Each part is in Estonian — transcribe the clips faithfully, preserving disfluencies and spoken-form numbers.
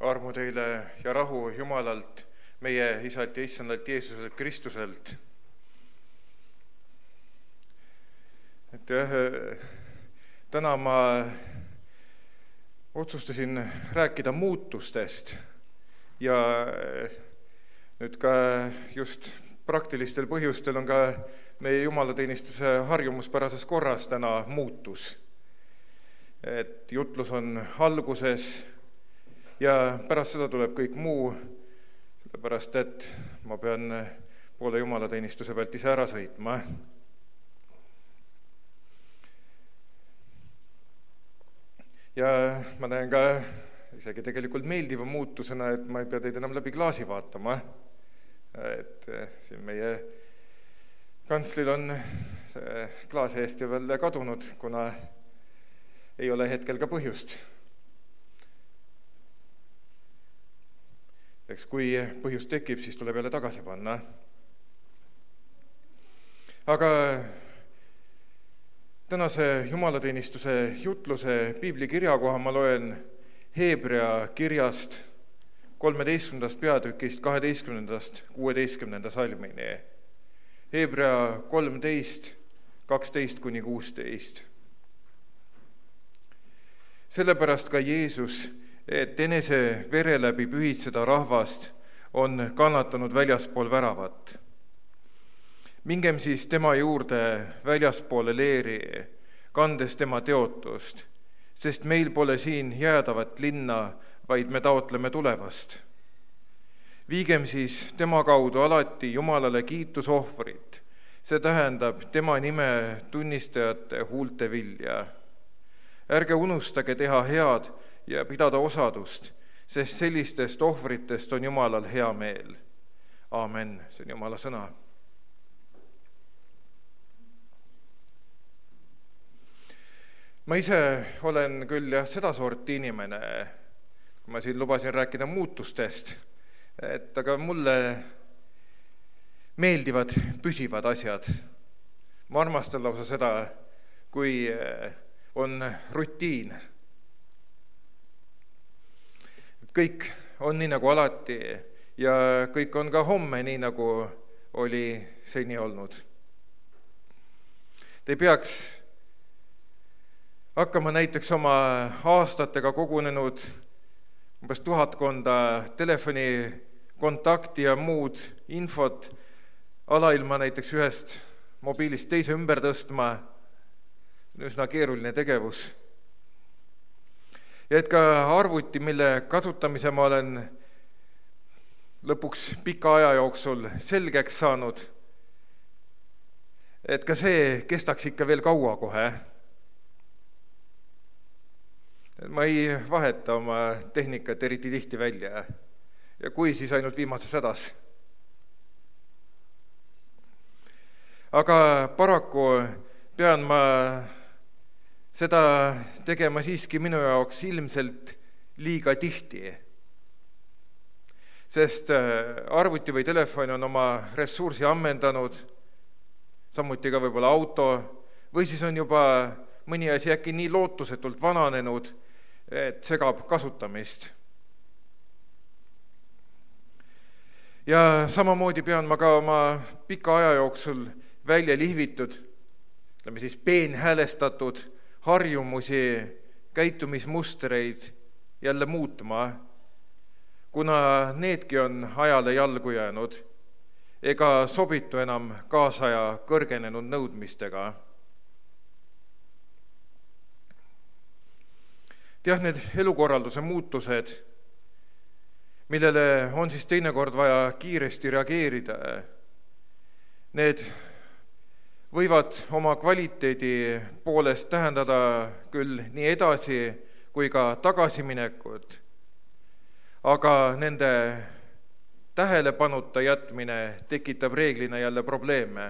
Armu teile ja rahu Jumalalt, meie Isalt ja Issandalt Jeesuselt Kristuselt. Et jah, täna ma otsustasin rääkida muutustest ja nüüd ka just praktilistel põhjustel on ka meie jumalateenistuse harjumuspärases korras täna muutus. Et jutlus on alguses ja pärast seda tuleb kõik muu, sellepärast et ma pean poole jumalateenistuse pealt ise ära sõitma. Ja ma näen ka isegi tegelikult meeldiva muutusena, et ma ei pea teid enam läbi klaasi vaatama. Et siin meie kantslil on see klaasi eest ju veel kadunud, kuna ei ole hetkel ka põhjust. Eks kui põhjus tekib, siis tuleb jälle tagasi panna. Aga tänase jumalateenistuse jutluse piiblikirja koha ma loen Heebrea kirjast kolmeteistkümnendast peatükist kaheteistkümnendast kuueteistkümnenda salmini. Heebrea kolmteist, kaksteist kuni kuusteist. Sellepärast ka Jeesus, et enese vere läbi pühitseda rahvast, on kannatanud väljaspool väravat. Mingem siis tema juurde väljaspoole leeri, kandes tema teotust, sest meil pole siin jäädavat linna, vaid me taotleme tulevast. Viigem siis tema kaudu alati Jumalale kiitusohvrit, see tähendab tema nime tunnistajate huulte vilja. Ärge unustage teha head ja pidada osadust, sest sellistest ohvritest on Jumalal hea meel. Aamen, see on Jumala sõna. Ma ise olen küll jah seda sorti inimene, kui ma siin lubasin rääkida muutustest, et aga mulle meeldivad püsivad asjad. Ma armastan lausa seda, kui on rutiin. Kõik on nii nagu alati ja kõik on ka homme nii nagu oli seni olnud. Te ei peaks hakkama näiteks oma aastatega kogunenud umbes tuhatkonda telefonikontakti ja muud infot alailma näiteks ühest mobiilist teise ümber tõstma. Üsna keeruline tegevus. Ja et ka arvuti, mille kasutamise ma olen lõpuks pika aja jooksul selgeks saanud, et ka see kestaks ikka veel kaua kohe. Ma ei vaheta oma tehnikat eriti tihti välja ja kui, siis ainult viimases hädas. Aga paraku pean ma seda tegema siiski minu jaoks ilmselt liiga tihti, sest arvuti või telefon on oma ressursi ammendanud, samuti ka võib-olla auto, või siis on juba mõni asi äkki nii lootusetult vananenud, et segab kasutamist. Ja samamoodi pean ma ka oma pika aja jooksul välja lihvitud, ütleme siis peenhäälestatud harjumusi, käitumismustreid jälle muutma, kuna needki on ajale jalgu jäänud ega sobitu enam kaasaja kõrgenenud nõudmistega. Jah, need elukorralduse muutused, millele on siis teinekord vaja kiiresti reageerida, need võivad oma kvaliteedi poolest tähendada küll nii edasi kui ka tagasiminekut, aga nende tähelepanuta jätmine tekitab reeglina jälle probleeme.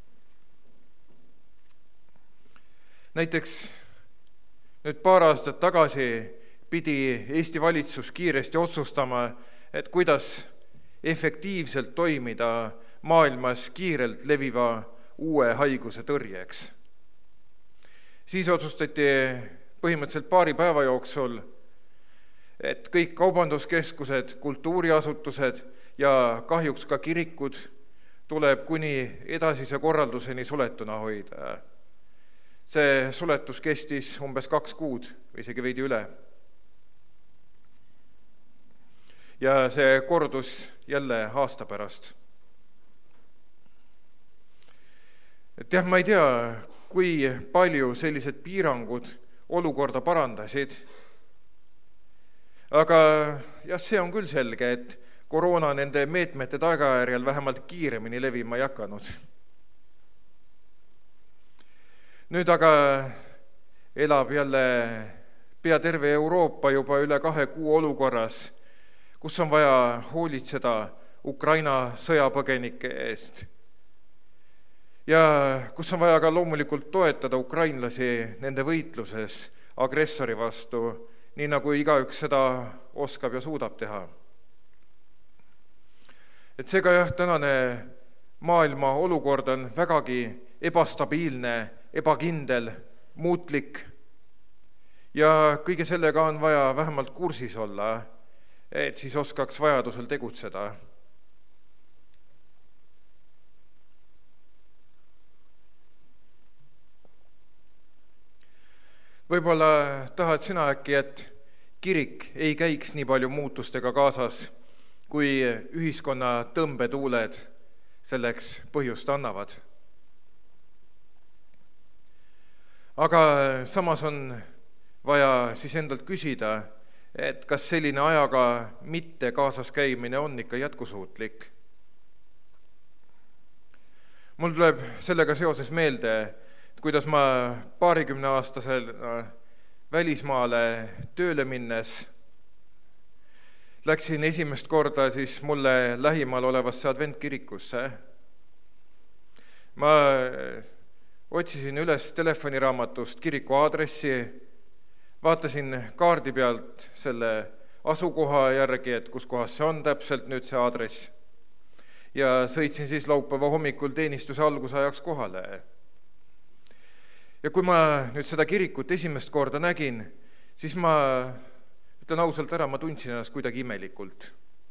Näiteks nüüd paar aastat tagasi pidi Eesti valitsus kiiresti otsustama, et kuidas efektiivselt toimida maailmas kiirelt leviva uue haiguse tõrjeks. Siis otsustati põhimõtteliselt paari päeva jooksul, et kõik kaubanduskeskused, kultuuriasutused ja kahjuks ka kirikud tuleb kuni edasise korralduseni suletuna hoida. See suletus kestis umbes kaks kuud või isegi veidi üle. Ja see kordus jälle aasta pärast. Et jah, ma ei tea, kui palju sellised piirangud olukorda parandasid, aga jah, see on küll selge, et koroona nende meetmete tagajärjel vähemalt kiiremini levima ei hakanud. Nüüd aga elab jälle pea terve Euroopa juba üle kahe kuu olukorras, kus on vaja hoolitseda Ukraina sõjapõgenike eest. Ja kus on vaja ka loomulikult toetada ukrainlasi nende võitluses agressori vastu, nii nagu igaüks seda oskab ja suudab teha. Et seega jah, tänane maailma olukord on vägagi ebastabiilne, ebakindel, muutlik ja kõige sellega on vaja vähemalt kursis olla, et siis oskaks vajadusel tegutseda. Võib-olla tahad sina äkki, et kirik ei käiks nii palju muutustega kaasas, kui ühiskonna tõmbetuuled selleks põhjust annavad. Aga samas on vaja siis endalt küsida, et kas selline ajaga mitte kaasas käimine on ikka jätkusuutlik. Mul tuleb sellega seoses meelde, kuidas ma paarikümne aastasel välismaale tööle minnes läksin esimest korda siis mulle lähimal olevasse adventkirikusse. Ma otsisin üles telefoniraamatust kiriku aadressi, vaatasin kaardi pealt selle asukoha järgi, et kus kohas see on täpselt nüüd see aadress, ja sõitsin siis laupäeva hommikul teenistuse alguse ajaks kohale. Ja kui ma nüüd seda kirikut esimest korda nägin, siis ma ütlen ausalt ära, ma tundsin ennast kuidagi imelikult.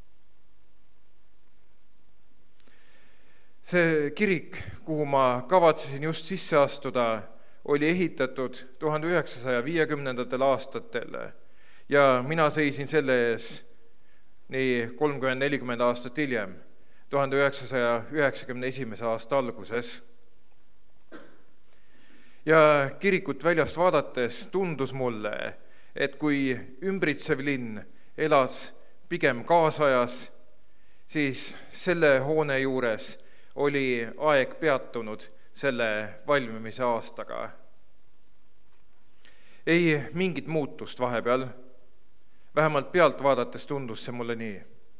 See kirik, kuhu ma kavatsesin just sisse astuda, oli ehitatud tuhande üheksasaja viiekümnendatel aastatel ja mina seisin selle ees nii kolmkümmend nelikümmend aastat hiljem, tuhande üheksasaja üheksakümne esimese aasta alguses. Ja kirikut väljast vaadates tundus mulle, et kui ümbritsev linn elas pigem kaasajas, siis selle hoone juures oli aeg peatunud selle valmimise aastaga. Ei mingit muutust vahepeal, vähemalt pealt vaadates tundus see mulle nii.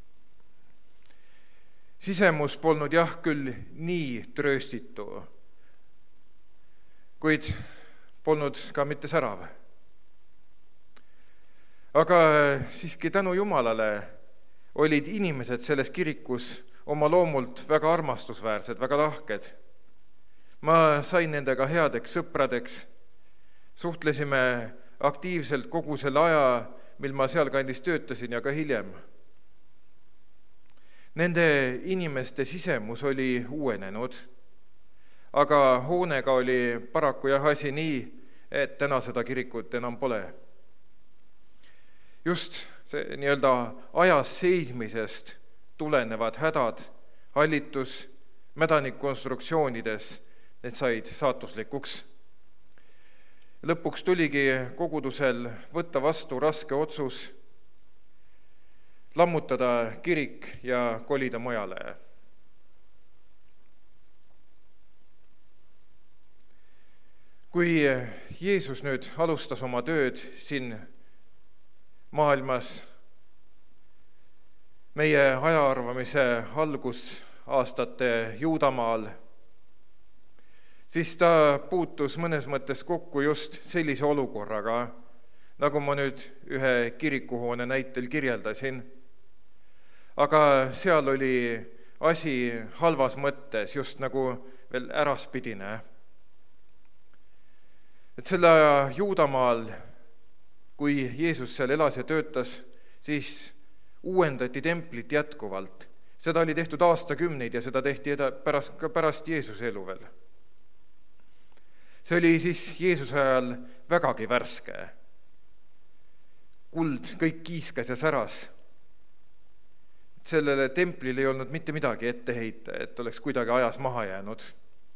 Sisemus polnud jah küll nii trööstitu, kuid polnud ka mitte särav. Aga siiski tänu Jumalale olid inimesed selles kirikus oma loomult väga armastusväärsed, väga lahked. Ma sain nendega headeks sõpradeks, suhtlesime aktiivselt kogu selle aja, mil ma sealkandis töötasin ja ka hiljem. Nende inimeste sisemus oli uuenenud, aga hoonega oli paraku jah asi nii, et täna seda kirikut enam pole. Just see nii-öelda ajas seismisest tulenevad hädad, hallitus, mädanikkonstruktsioonides, need said saatuslikuks. Lõpuks tuligi kogudusel võtta vastu raske otsus, lammutada kirik ja kolida mujale. Kui Jeesus nüüd alustas oma tööd siin maailmas, meie ajaarvamise algusaastate Juudamaal, siis ta puutus mõnes mõttes kokku just sellise olukorraga, nagu ma nüüd ühe kirikuhoone näitel kirjeldasin. Aga seal oli asi halvas mõttes just nagu veel äraspidine. Et selle aja Juudamaal, kui Jeesus seal elas ja töötas, siis uuendati templit jätkuvalt. Seda oli tehtud aastakümneid ja seda tehti eda- pärast, ka pärast Jeesuse elu veel. See oli siis Jeesuse ajal vägagi värske. Kuld kõik kiiskas ja säras. Sellele templile ei olnud mitte midagi ette heita, et oleks kuidagi ajas maha jäänud.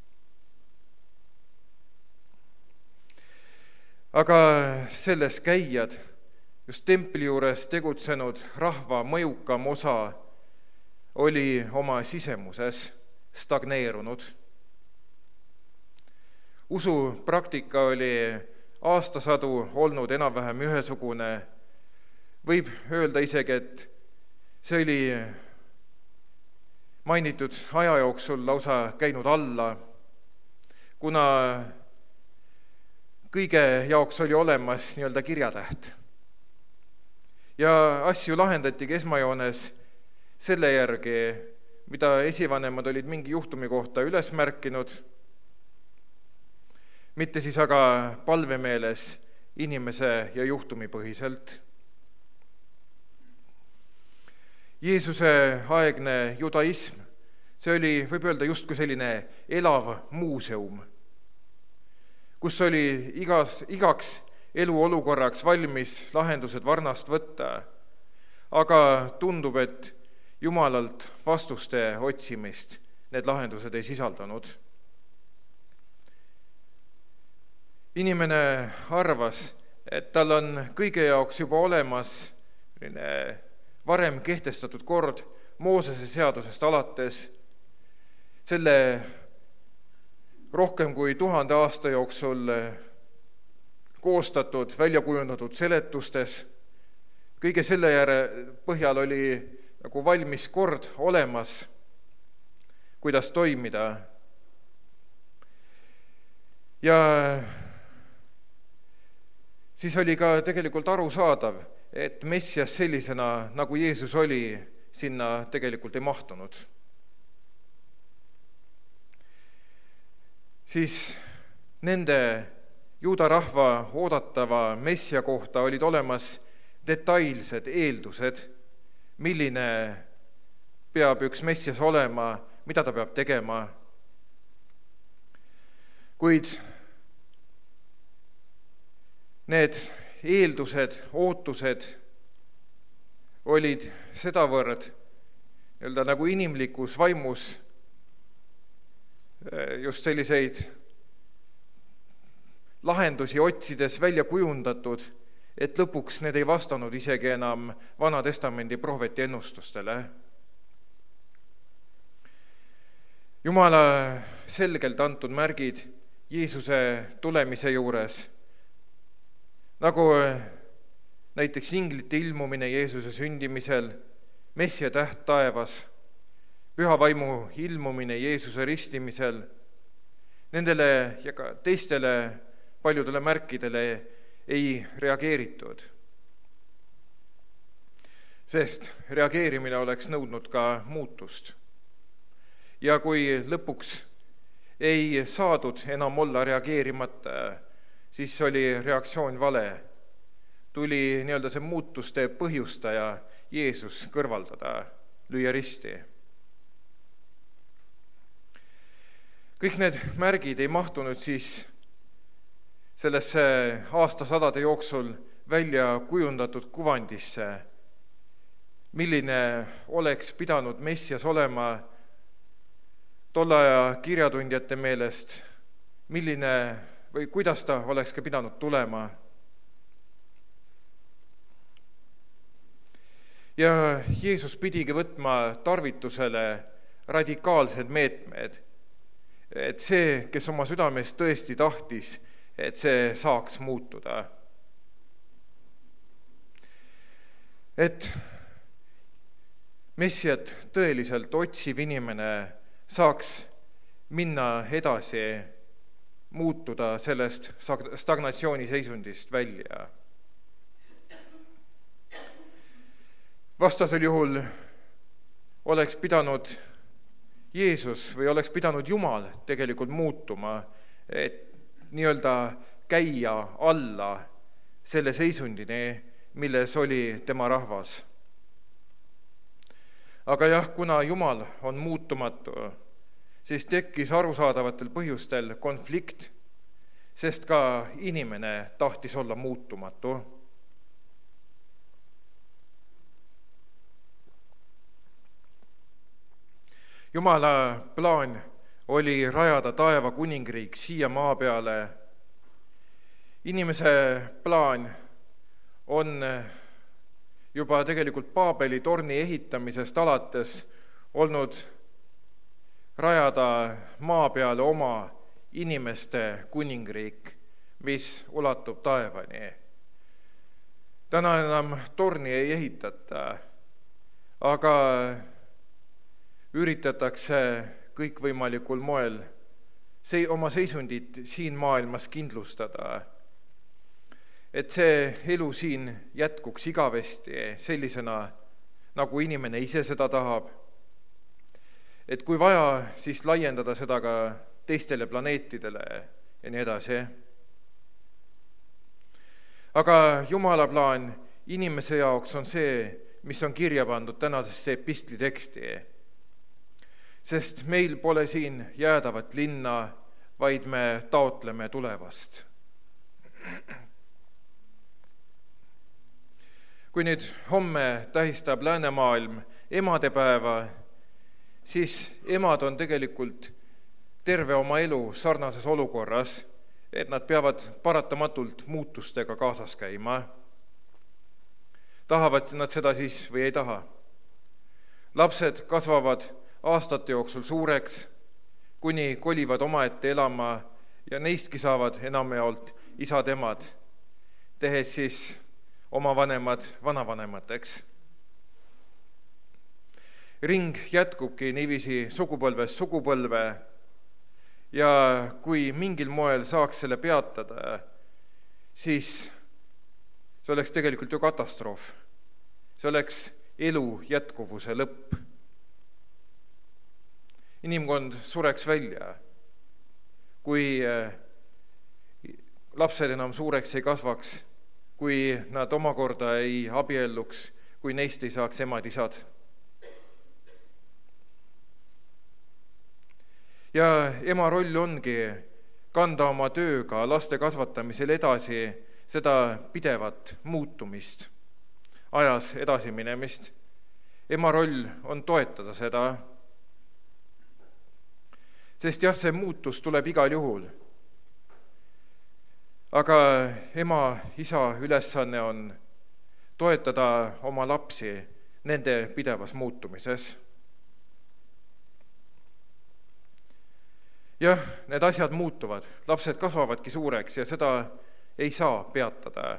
Aga selles käijad, just templi juures tegutsenud rahva mõjukam osa oli oma sisemuses stagneerunud. Usupraktika oli aastasadu olnud enam-vähem ühesugune. Võib öelda isegi, et see oli mainitud aja jooksul lausa käinud alla, kuna kõige jaoks oli olemas nii-öelda kirjatäht. Ja asju lahendatigi esmajoones selle järgi, mida esivanemad olid mingi juhtumi kohta üles märkinud, mitte siis aga palvemeeles inimese ja juhtumi põhiselt. Jeesuse aegne judaism, see oli, võib öelda, justkui selline elav muuseum, kus oli igas, igaks eluolukorraks valmis lahendused varnast võtta, aga tundub, et Jumalalt vastuste otsimist need lahendused ei sisaldanud. Inimene arvas, et tal on kõige jaoks juba olemas varem kehtestatud kord Moosese seadusest alates, selle rohkem kui tuhande aasta jooksul koostatud, välja kujundatud seletustes. Kõige selle järre põhjal oli nagu valmis kord olemas, kuidas toimida. Ja siis oli ka tegelikult arusaadav, et Messias sellisena, nagu Jeesus oli, sinna tegelikult ei mahtunud. Siis nende juuda rahva oodatava Messia kohta olid olemas detailsed eeldused, milline peab üks Messias olema, mida ta peab tegema. Kuid need eeldused, ootused olid sedavõrd nii-öelda nagu inimlikus vaimus just selliseid lahendusi otsides välja kujundatud, et lõpuks need ei vastanud isegi enam Vana Testamendi prohveti ennustustele. Jumala selgelt antud märgid Jeesuse tulemise juures, nagu näiteks inglite ilmumine Jeesuse sündimisel, Messia täht taevas, püha vaimu ilmumine Jeesuse ristimisel, nendele ja ka teistele paljudele märkidele ei reageeritud, sest reageerimine oleks nõudnud ka muutust. Ja kui lõpuks ei saadud enam olla reageerimata, siis oli reaktsioon vale. Tuli nii-öelda see muutuste põhjustaja Jeesus kõrvaldada, lüüa risti. Kõik need märgid ei mahtunud siis sellesse aastasadade jooksul välja kujundatud kuvandisse, milline oleks pidanud Messias olema tolle aja kirjatundjate meelest, milline või kuidas ta oleks ka pidanud tulema. Ja Jeesus pidigi võtma tarvitusele radikaalsed meetmed, et see, kes oma südames tõesti tahtis, et see saaks muutuda. Et Messiat tõeliselt otsiv inimene saaks minna edasi, muutuda sellest stagnatsiooni seisundist välja. Vastasel juhul oleks pidanud Jeesus või oleks pidanud Jumal tegelikult muutuma, et nii-öelda käia alla selle seisundini, milles oli tema rahvas. aga jah, kuna Jumal on muutumatu, siis tekkis arusaadavatel põhjustel konflikt, sest ka inimene tahtis olla muutumatu. Jumala plaan oli rajada taeva kuningriik siia maa peale. Inimese plaan on juba tegelikult Paabeli torni ehitamisest alates olnud rajada maa peale oma inimeste kuningriik, mis ulatub taevani. Täna enam torni ei ehitata, aga üritatakse kõikvõimalikul moel see, oma seisundit siin maailmas kindlustada, et see elu siin jätkuks igavesti sellisena, nagu inimene ise seda tahab. Et kui vaja, siis laiendada seda ka teistele planeetidele ja nii edasi. Aga Jumala plaan inimese jaoks on see, mis on kirja pandud tänasesse epistliteksti. Sest meil pole siin jäädavat linna, vaid me taotleme tulevast. Kui nüüd homme tähistab läänemaailm emadepäeva, siis emad on tegelikult terve oma elu sarnases olukorras, et nad peavad paratamatult muutustega kaasas käima. Tahavad nad seda siis või ei taha. Lapsed kasvavad aastate jooksul suureks, kuni kolivad omaette elama ja neistki saavad enamjaolt isad-emad, tehes siis oma vanemad vanavanemateks. Ring jätkubki niiviisi sugupõlvest sugupõlve ja kui mingil moel saaks selle peatada, siis see oleks tegelikult ju katastroof. See oleks elu jätkuvuse lõpp. Inimkond sureks välja, kui lapsed enam suureks ei kasvaks, kui nad omakorda ei abielluks, kui neist ei saaks emad-isad. Ja ema roll ongi kanda oma tööga laste kasvatamisel edasi seda pidevat muutumist, ajas edasi minemist. Ema roll on toetada seda, sest jah, see muutus tuleb igal juhul. Aga ema, isa ülesanne on toetada oma lapsi nende pidevas muutumises. Jah, need asjad muutuvad, lapsed kasvavadki suureks ja seda ei saa peatada.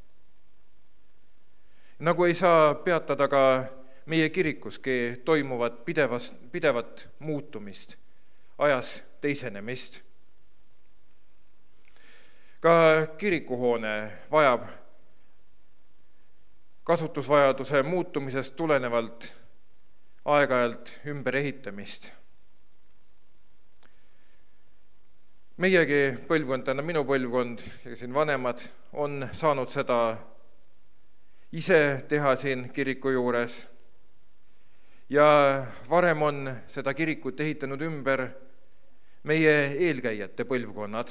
Nagu ei saa peatada ka meie kirikuski toimuvat pidevast, pidevat muutumist, ajas teisenemist. Ka kirikuhoone vajab kasutusvajaduse muutumisest tulenevalt aeg-ajalt ümber ehitamist. Meiegi põlvkond, täna minu põlvkond ja siin vanemad on saanud seda ise teha siin kiriku juures. Ja varem on seda kirikut ehitanud ümber meie eelkäijate põlvkonnad.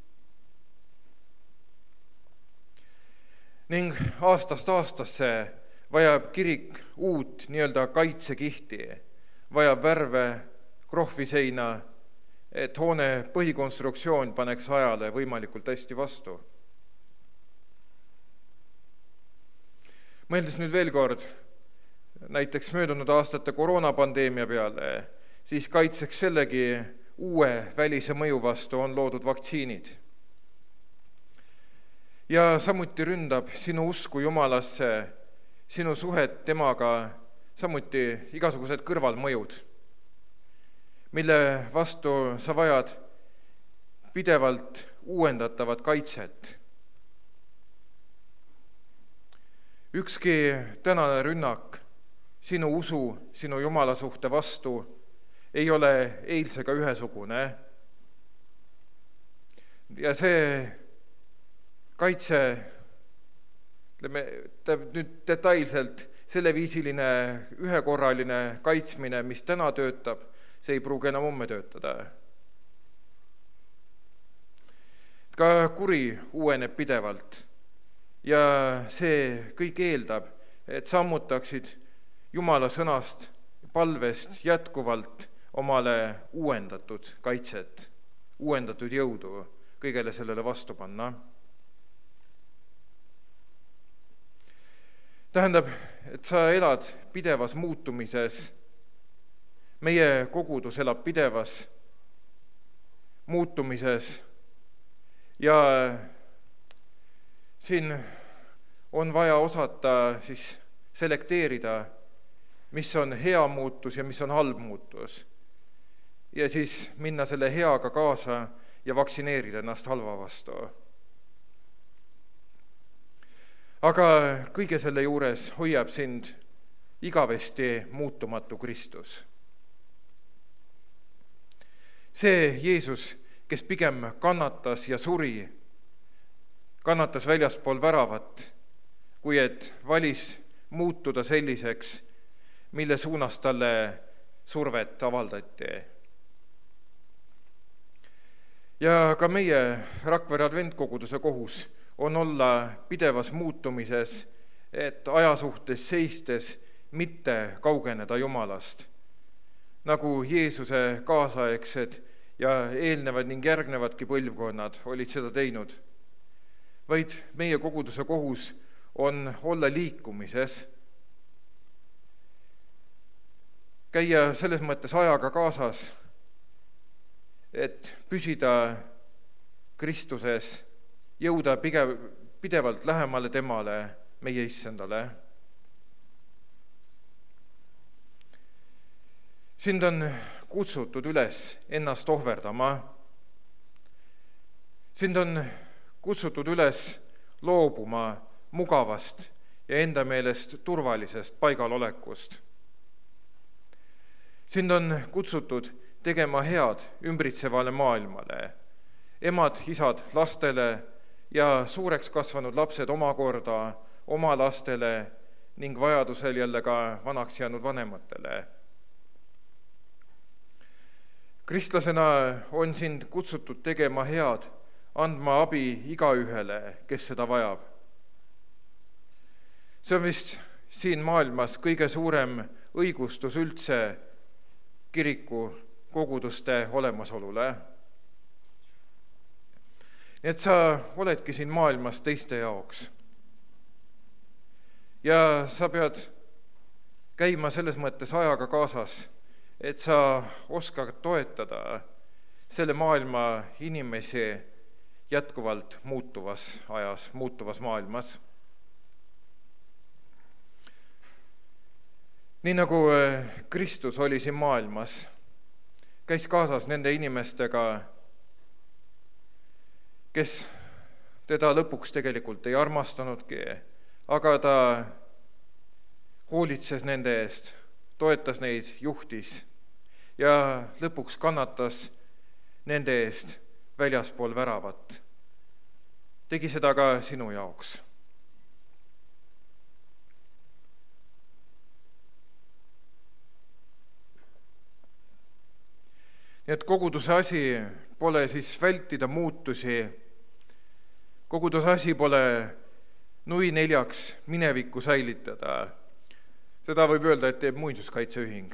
Ning aastast aastasse vajab kirik uut nii-öelda kaitsekihti, vajab värve, krohviseina, et hoone põhikonstruktsioon paneks ajale võimalikult hästi vastu. Mõeldes nüüd veel kord näiteks möödunud aastate koroonapandeemia peale, siis kaitseks sellegi uue välise mõju vastu on loodud vaktsiinid. Ja samuti ründab sinu usku Jumalasse, sinu suhet temaga, samuti igasugused kõrvalmõjud, mille vastu sa vajad pidevalt uuendatavat kaitset. Ükski tänane rünnak sinu usu, sinu Jumala suhte vastu ei ole eilsega ühesugune. Ja see kaitse ütleme, nüüd detailselt selleviisiline ühekorraline kaitsmine, mis täna töötab, see ei pruugi enam homme töötada. Ka kuri uueneb pidevalt ja see kõik eeldab, et sammutaksid Jumala sõnast, palvest jätkuvalt omale uuendatud kaitset, uuendatud jõudu kõigele sellele vastu panna. Tähendab, et sa elad pidevas muutumises, meie kogudus elab pidevas muutumises ja siin on vaja osata siis selekteerida, mis on hea muutus ja mis on halb muutus. Ja siis minna selle heaga kaasa ja vaktsineerida ennast halva vastu. Aga kõige selle juures hoiab sind igavesti muutumatu Kristus. See Jeesus, kes pigem kannatas ja suri, kannatas väljaspool väravat, kui et valis muutuda selliseks, mille suunas talle survet avaldati. Ja ka meie Rakvere adventkoguduse kohus on olla pidevas muutumises, et ajasuhtes seistes mitte kaugeneda Jumalast, nagu Jeesuse kaasaegsed ja eelnevad ning järgnevadki põlvkonnad olid seda teinud. Vaid meie koguduse kohus on olla liikumises, käia selles mõttes ajaga kaasas, et püsida Kristuses, jõuda pigev, pidevalt lähemale temale, meie issandale. Sind on kutsutud üles ennast ohverdama. Sind on kutsutud üles loobuma mugavast ja enda meelest turvalisest paigalolekust. Sind on kutsutud tegema head ümbritsevale maailmale, emad, isad lastele ja suureks kasvanud lapsed omakorda oma lastele ning vajadusel jälle ka vanaks jäänud vanematele. Kristlasena on sind kutsutud tegema head, andma abi igaühele, kes seda vajab. See on vist siin maailmas kõige suurem õigustus üldse kiriku koguduste olemasolule. Nii et sa oledki siin maailmas teiste jaoks. Ja sa pead käima selles mõttes ajaga kaasas, et sa oskad toetada selle maailma inimesi jätkuvalt muutuvas ajas, muutuvas maailmas. Nii nagu Kristus oli siin maailmas, käis kaasas nende inimestega, kes teda lõpuks tegelikult ei armastanudki, aga ta hoolitses nende eest, toetas neid, juhtis ja lõpuks kannatas nende eest väljaspool väravat. Tegi seda ka sinu jaoks. Nii et koguduse asi pole siis vältida muutusi, koguduse asi pole nui neljaks minevikku säilitada. Seda võib öelda, et teeb muinsuskaitseühing.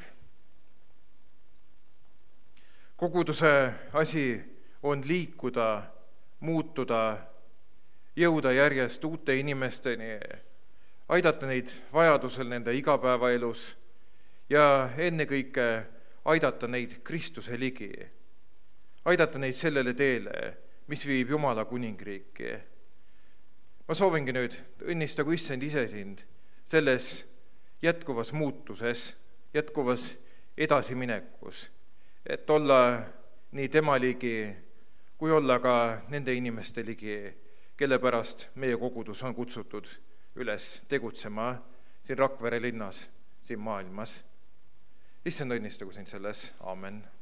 Koguduse asi on liikuda, muutuda, jõuda järjest uute inimesteni, aidata neid vajadusel nende igapäevaelus ja ennekõike aidata neid Kristuse ligi, aidata neid sellele teele, mis viib Jumala kuningriiki. Ma soovingi nüüd õnnistagu issand ise sind selles jätkuvas muutuses, jätkuvas edasiminekus, et olla nii tema ligi, kui olla ka nende inimeste ligi, kelle pärast meie kogudus on kutsutud üles tegutsema siin Rakvere linnas, siin maailmas. Issand õnnistagu sind selles. Aamen.